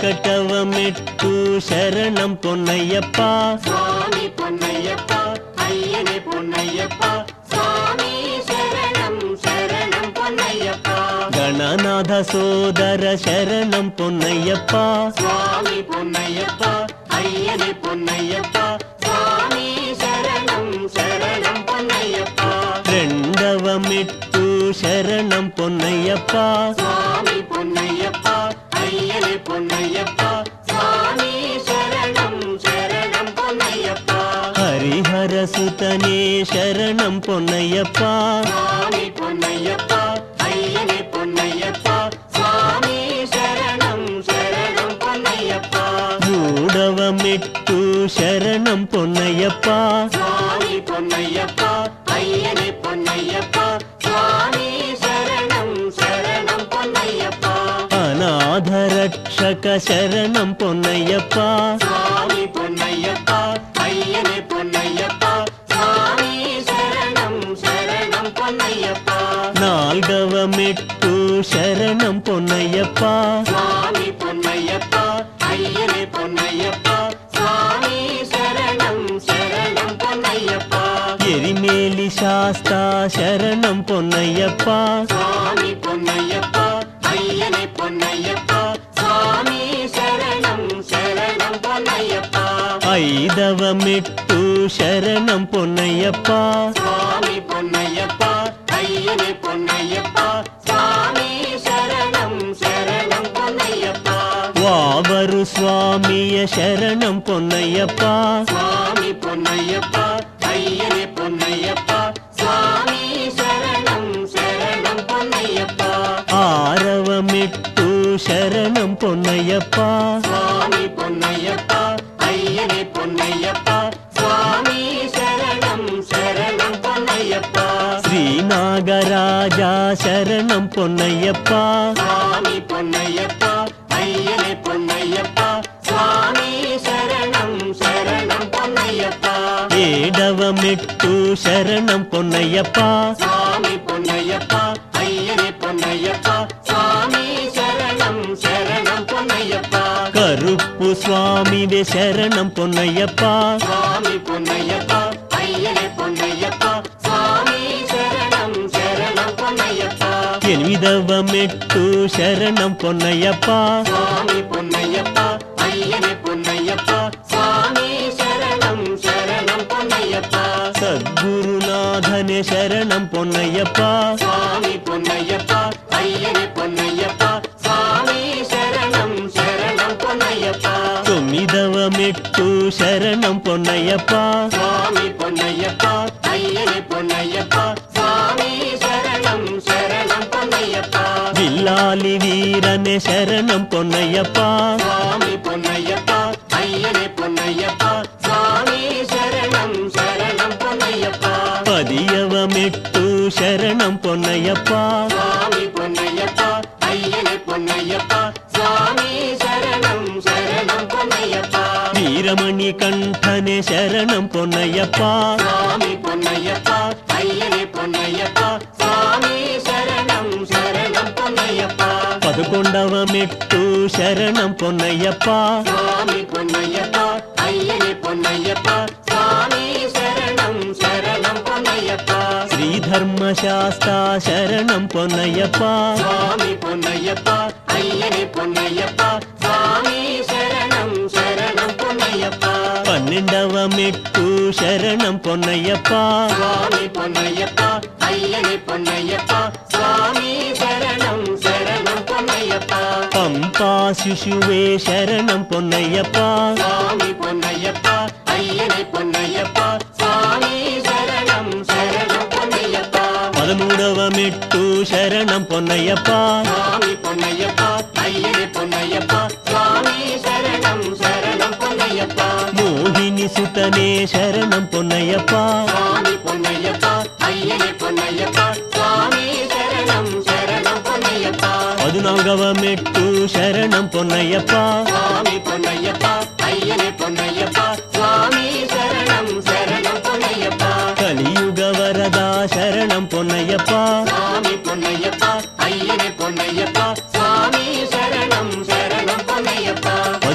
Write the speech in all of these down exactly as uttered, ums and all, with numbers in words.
வெங்கடவமெಟ್ಟು சரணம் பொன்னையப்பா சுவாமி பொன்னையப்பா ஐயனே பொன்னையப்பா சுவாமி சரணம் சரணம் பொன்னையப்பா கணநாத சோதர சரணம் பொன்னையப்பா சுவாமி பொன்னையப்பா ஐயனே பொன்னையப்பா சுவாமி சரணம் சரணம் பொன்னையப்பா ரெண்டவமெட்டு சரணம் பொன்னையப்பா சுவாமி பொன்னையப்பா ஐயனே பொன்னையப்பா சுவாமி சரணம் சரணம் பொன்னையப்பா ஹரிஹர சுதனே சரணம் பொன்னையப்பா சுவாமி பொன்னையப்பா ஐயனே பொன்னையப்பா சுவாமி சரணம் சரணம் பொன்னையப்பா மூடவமெட்டு சரணம் பொன்னையப்பா சுவாமி பொன்னையப்பா ஐயனே பொன்னையப்பா சுவாமி சரணம் சரணம் பொன்னையப்பா அநாதரட்சக சரணம் பொன்னையப்பா சுவாமி பொன்னையப்பா ஐயனே பொன்னையப்பா சுவாமி சரணம் சரணம் பொன்னையப்பா நால்கவமெட்டு சரணம் பொன்னையப்பா சுவாமி பொன்னையப்பா ஐயனே பொன்னையப்பா சுவாமி சரணம் சரணம் பொன்னையப்பா எரிமேலி சாஸ்தா சரணம் பொன்னையப்பா சுவாமி பொன்னையப்பா ஐயனே பொன்னையப்பா சுவாமி சரணம் சரணம் பொன்னையப்பா ஐதவமெட்டு சரணம் பொன்னையப்பா சுவாமி பொன்னையப்பா ஐயனே பொன்னையப்பா சுவாமி சரணம் சரணம் பொன்னையப்பா வாவரு சுவாமிய சரணம் பொன்னையப்பா சுவாமி பொன்னையப்பா ஐயனே பொன்னையப்பா சுவாமி சரணம் சரணம் பொன்னையப்பா ஆரவமெட்டு சரணம் பொன்னையப்பா சுவாமி பொன்னையப்பா ஐயனே பொன்னையப்பா சுவாமி சரணம் சரணம் பொன்னையப்பா ஸ்ரீநாகராஜா சரணம் பொன்னையப்பா சுவாமி பொன்னையப்பா ஐயனே பொன்னையப்பா சுவாமி சரணம் சரணம் பொன்னையப்பா ஏடவமெட்டு சரணம் பொன்னையப்பா சுவாமி பொன்னையப்பா ஐயனே பொன்னையப்பா சுவாமி சரணம் சரணம் பொன்னையப்பா கருப்பு சுவாமிவே சரணம் பொன்னையப்பா சுவாமி பொன்னையப்பா ஐயனே பொன்னையப்பா சுவாமி சரணம் சரணம் பொன்னையப்பா என்விதவமெட்டு சரணம் பொன்னையப்பா சுவாமி பொன்னையப்பா ஐயனே பொன்னையப்பா சுவாமி சரணம் சரணம் பொன்னையப்பா சத்குருநாதனே சரணம் பொன்னையப்பா சுவாமி பொன்னையப்பா ஐயனே பொன்னையப்பா சுவாமி சரணம் சரணம் பொன்னையப்பா தொம்மிதவமெட்டு சரணம் பொன்னையப்பா சுவாமி பொன்னையப்பா ஐயனே பொன்னையப்பா சுவாமி சரணம் சரணம் பொன்னையப்பா வில்லாலி வீரனே சரணம் பொன்னையப்பா சுவாமி பொன்னையப்பா ஐயனே பொன்னையப்பா சுவாமி சரணம் சரணம் பொன்னையப்பா பதியவமெட்டு சரணம் பொன்னையப்பா சுவாமி பொன்னையப்பா ஐயனே பொன்னையப்பா சுவாமி சரணம் சரணம் பொன்னையப்பா வீரமணி கண்டனே சரணம் பொன்னையப்பா சுவாமி பொன்னையப்பா ஐயனே பொன்னையப்பா சுவாமி சரணம் சரணம் பொன்னையப்பா பதுகொண்டவமெட்டு சரணம் பொன்னையப்பா சுவாமி பொன்னையப்பா ஐயனே பொன்னையப்பா சுவாமி சரணம் சரணம் பொன்னையப்பா ஸ்ரீதர்மசாஸ்தா சரணம் பொன்னையப்பா சுவாமி பொன்னையப்பா ஐயனே பொன்னையப்பா சுவாமி சரணம் சரணம் பொன்னையப்பா பன்னெண்டவமெட்டு சரணம் பொன்னையப்பா சுவாமி பொன்னையப்பா ஐயனே பொன்னையப்பா சுவாமி சரணம் சரணம் பொன்னையப்பா பம்பா சிசுவே சரணம் பொன்னையப்பா சுவாமி பொன்னையப்பா ஐயனே பொன்னையப்பா சுவாமி சரணம் சரணம் பொன்னையப்பா பதிமூடவமெட்டு சரணம் பொன்னையப்பா சுவாமி பொன்னையப்பா ஐயனே பொன்னையப்பா சுவாமி சரணம் சரணம் பொன்னையப்பா மோகினி சுதனே சரணம் பொன்னையப்பா சுவாமி பொன்னையப்பா ஐயனே பொன்னையப்பா சுவாமி சரணம் சரணம் பொன்னையப்பா பதினான்கவமெட்டு சரணம் பொன்னையப்பா சுவாமி பொன்னையப்பா ஐயனே பொன்னையப்பா சுவாமி சரணம் சரணம் பொன்னையப்பா கலியுக வரதா சரணம் பொன்னையப்பா சுவாமி பொன்னையப்பா ஐயனே பொன்னையப்பா சுவாமி சரணம் சரணம் பொன்னையப்பா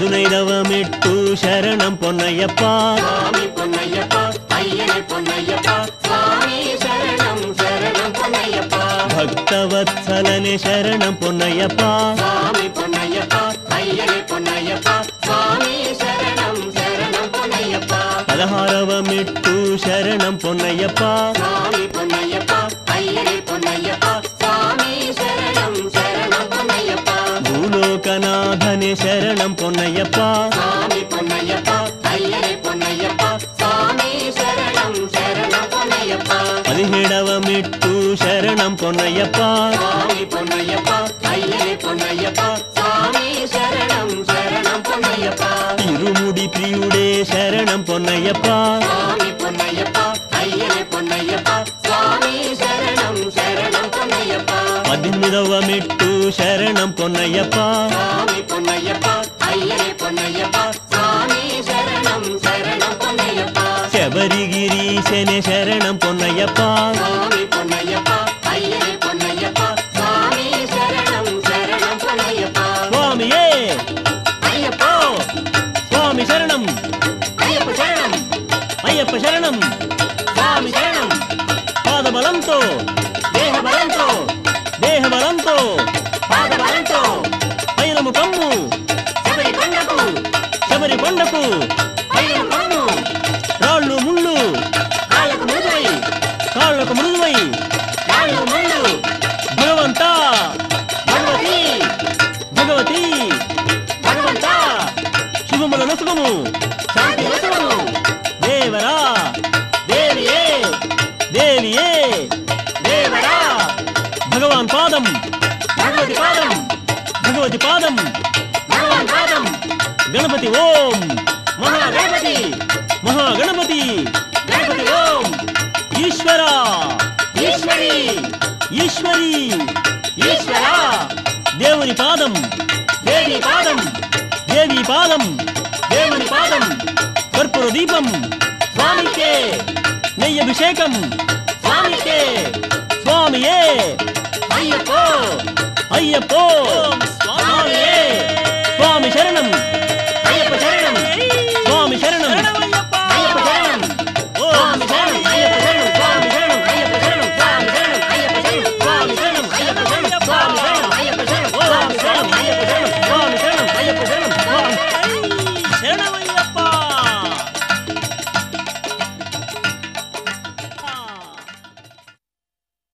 పదునైదవ మెట్టు శరణం పొన్నయ్యప్ప స్వామి పొన్నయ్యప్ప అయ్యనే పొన్నయ్యప్ప స్వామి శరణం శరణం పొన్నయ్యప్ప భక్తవత్సలనే శరణం పొన్నయ్యప్ప స్వామి పొన్నయ్యప్ప అయ్యనే పొన్నయ్యప్ప స్వామి శరణం శరణం పొన్నయ్యప్ప పదహారవ మెట్టు శరణం పొన్నయ్యప్ప స్వామి పొన్నయ్యప్ప అయ్యనే పొన్నయ్యప్ప స్వామి శరణం శరణం పొన్నయ్యప్ప భూలోకనాథనే శరణం పొన్నయ్యప్ప స్వామి పొన్నయ్యప్ప అయ్యనే పొన్నయ్యప్ప స్వామి శరణం శరణం పొన్నయ్యప్ప పదిహేడవ మెట్టు శరణం పొన్నయ్యప్ప స్వామి పొన్నయ్యప్ప అయ్యనే పొన్నయ్యప్ప స్వామి శరణం శరణం పొన్నయ్యప్ప ఇరుముడి ప్రియుడే శరణం పొన్నయ్యప్ప స్వామి పొన్నయ్యప్ప అయ్యనే పొన్నయ్యప్ప స్వామి శరణం శరణం పొన్నయ్యప్ప పద్దెనిమిదవ మెట్టు శరణం పొన్నయ్యప్ప స్వామి పొన్నయ్యప్ప అయ్యనే పొన్నయ్యప్ప స్వామి శరణం శరణం పొన్నయ్యప్ప శబరిగిరీశనే శరణం పొన్నయ్యప్ప స్వామి పొన్నయ్యప్ప అయ్యనే పొన్నయ్యప్ప స్వామి శరణం శరణం పొన్నయ్యప్ప స్వామియే అయ్యప్ప స్వామి శరణం అయ్యప్ప శరణం అయ్యప్ప శరణం స్వామి శరణం పాదబలంతో దేహ బలంతో దేహబలంతో పాద బలంతో పైలము కమ్ము శబరి కొండకు శబరి కొండకు పైన కొమ్ము రాళ్ళు ముళ్ళు కాళ్ళకు మృదువై కాళ్ళకు మృదువై కాళ్ళు ముళ్ళు భగవంతా భగవతి భగవతి భగవంత శుభముల నసుకము శాంతి వసము దేవరా దేవియే దేవియే దేవరా భగవాన్ పాదం భగవతి పాదం భగవతి పాదం భగవాన్ పాదం గణపతి ఓం మహాగణపతి మహాగణపతి గణపతి ఓం ఈశ్వర ఈశ్వరి ఈశ్వరి ఈశ్వర దేవుని పాదం దేవి పాదం దేవి పాదం దేవుని పాదం కర్పూర దీపం స్వామికే నెయ్యభిషేకం స్వామికే స్వామియే అయ్యప్పో అయ్యప్పో